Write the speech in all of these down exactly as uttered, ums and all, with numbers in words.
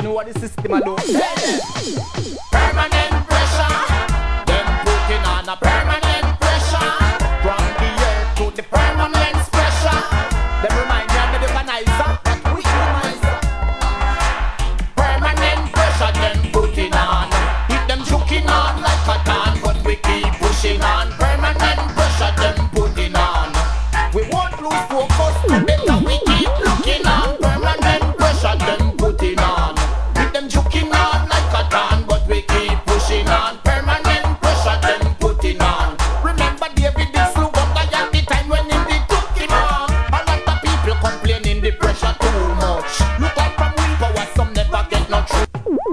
know what the system a do. Permanent pressure. Them putting on a permanent pressure. From the earth to the permanent pressure. Them remind me of the organizer. That we organizer. Permanent pressure them putting on. With them choking on like a tan, but we keep pushing on. Permanent pressure them putting on. We won't lose focus. Better we keep looking on. Permanent pressure them putting on. With them choking on like a tan, but we keep pushing on. Permanent pressure them putting on. Remember David did slew up at the time when he did took him on. A lot of people complaining the pressure too much. Look out from willpower, some never get no truth.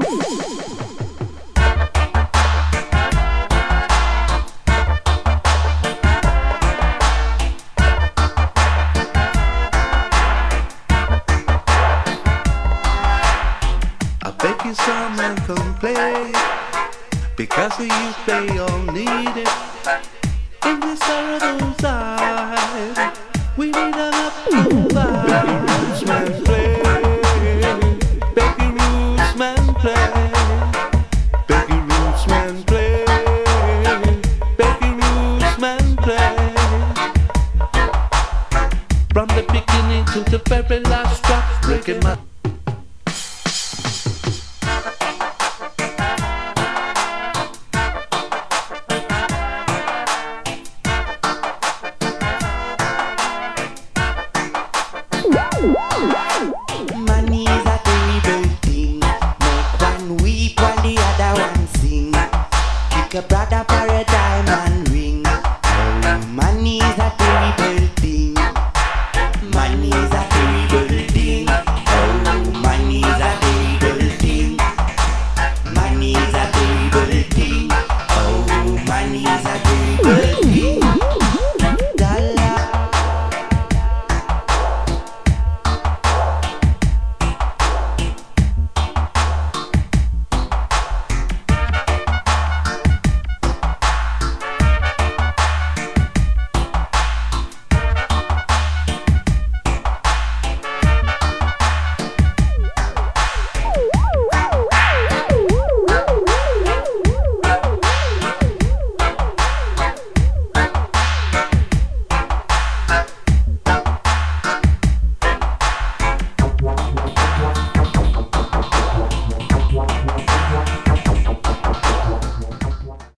I beg you some and complain, because of you they all need it. In this horrible time, we need an up to vibe.